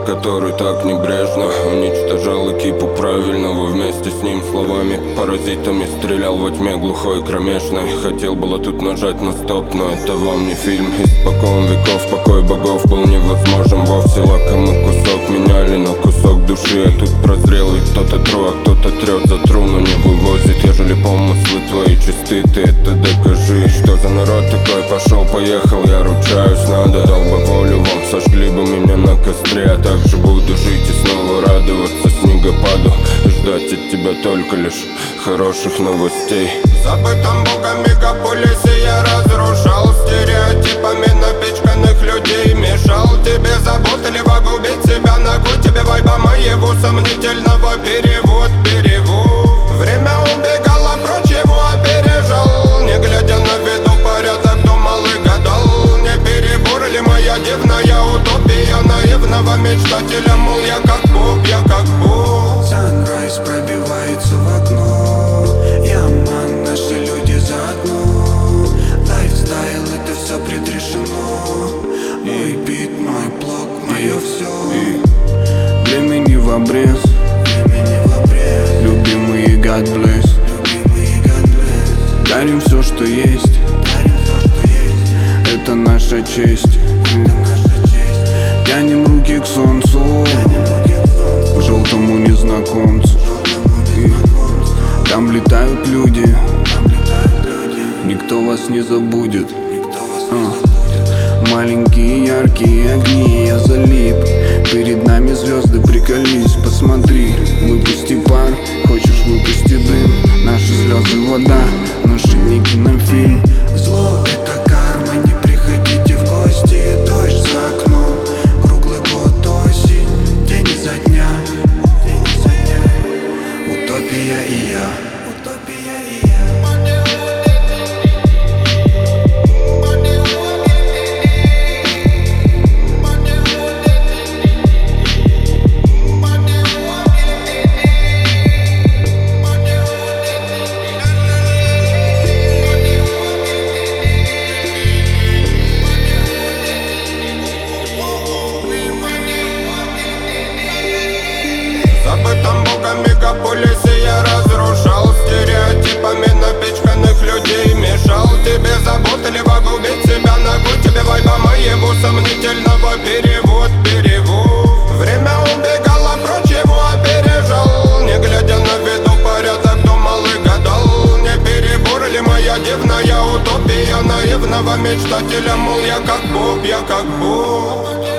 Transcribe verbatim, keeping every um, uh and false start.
который так небрежно уничтожал экипу правильного вместе с ним словами паразитами. Стрелял во тьме глухой кромешной. Хотел было тут нажать на стоп, но это вам не фильм. Испокон веков покой богов был невозможен вовсе. Лакомый кусок меняли на кусок души, а тут прозрел и кто-то тру, а кто-то трет за тру, но не вывозит. Ежели помыслы твои чисты, ты это докажи. Что за народ такой? Пошел, поехал, я ручаюсь, надо. Дал бы волю вам, сожгли бы меня на костре. А также буду жить и снова радоваться снегопаду и ждать от тебя только лишь хороших новостей. В забытом богом мегаполисе я разрушал стереотипами напичканных людей. Мешал тебе заботливо губить себя. Нахуй тебе вайба моего сомнительного перевод, перевод. Время убегало прочь, его опережал. Не глядя на виду порядок, думал и гадал. Не перебор ли моя дивная утопия наивного мечтателя? Мол, я как Бог, я как Бог. Sunrise пробивается в окно. Я ман, наши люди заодно. Лайфстайл, это все предрешено. Мой бит, мой блог, мое все. И времени в обрез. Любимые God bless. Дарим все, что есть. Это наша честь. Тянем руки к солнцу, к желтому незнакомцу. Там летают люди, никто вас не забудет. а. Маленькие яркие огни, я залип. Перед нами звезды, приколись, посмотри. Выпусти пар, хочешь выпусти дым. Наши слезы вода, наши не кинофильм. Зло это карма, не приходите в гости. Дождь за окном, круглый год осень. День изо дня, день изо дня. Утопия и я, утопия и я. В забытом богом мегаполисе я разрушал стереотипами напичканных людей. Мешал тебе заботливо губить себя. Нахуй тебе вайба моего сомнительного перевод, перевод. Время убегало прочь, его опережал. Не глядя на виду порядок, думал и гадал. Не перебор ли моя дивная утопия наивного мечтателя? Мол, я как Бог, я как Бог.